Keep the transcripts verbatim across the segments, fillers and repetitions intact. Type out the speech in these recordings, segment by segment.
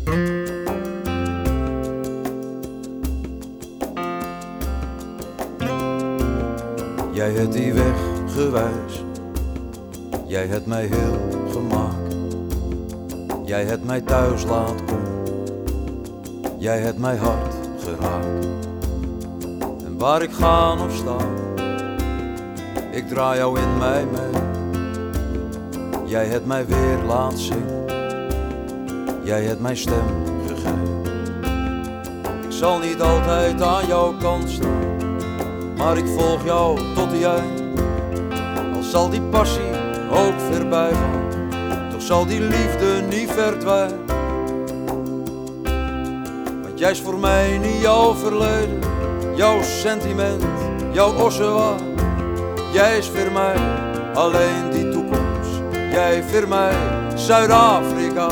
Jij hebt die weg gewijs, jij hebt mij heel gemaakt. Jij hebt mij thuis laten komen, jij hebt mij hart geraakt. En waar ik ga of sta, ik draai jou in mij mee. Jij hebt mij weer laten zingen, jij hebt mij stem gegeven. Ik zal niet altijd aan jouw kant staan, maar ik volg jou tot die eind. Al zal die passie ook voorbij gaan, toch zal die liefde niet verdwijnen. Want jij is voor mij niet jouw verleden, jouw sentiment, jouw ossewa. Jij is voor mij alleen die toekomst, jij voor mij Zuid-Afrika.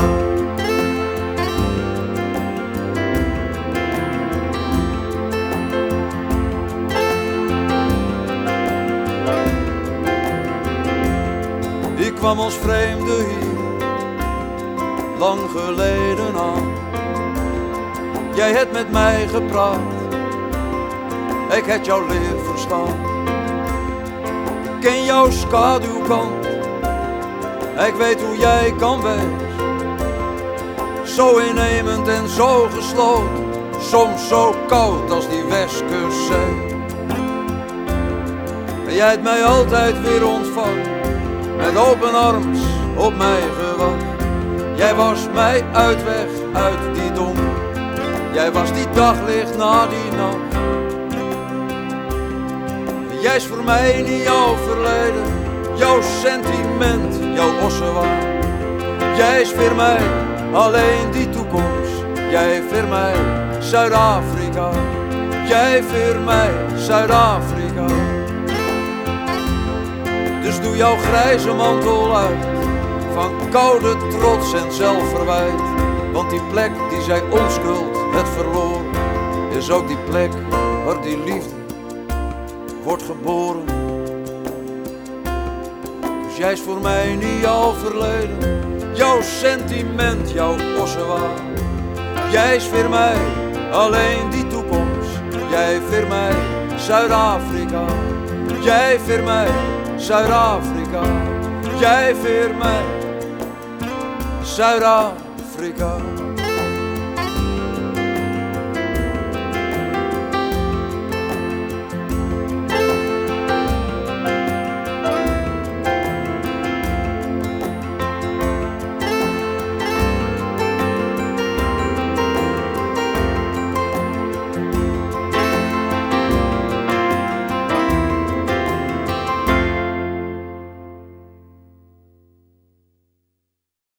Ik kwam als vreemde hier, lang geleden aan. Jij hebt met mij gepraat, ik heb jou leren verstaan. Ik ken jouw schaduwkant, ik weet hoe jij kan wezen. Zo innemend en zo gesloten, soms zo koud als die Westkustzee. En jij hebt mij altijd weer ontvangen, met open arms op mij gewacht. Jij was mij uitweg uit die donker, jij was die daglicht na die nacht. En jij is voor mij niet jouw verleden, jouw sentiment, jouw ossewa. Jij is voor mij alleen die toekomst, jij voor mij Zuid-Afrika. Jij voor mij Zuid-Afrika. Dus doe jouw grijze mantel uit, van koude trots en zelfverwijt. Want die plek die zij onschuld het verloren, is ook die plek waar die liefde wordt geboren. Dus jij is voor mij niet jouw verleden, jouw sentiment, jouw ossewa. Jij is voor mij alleen die toekomst, jij voor mij Zuid-Afrika. Jij voor mij Zuid-Afrika, jij voor mij Zuid-Afrika.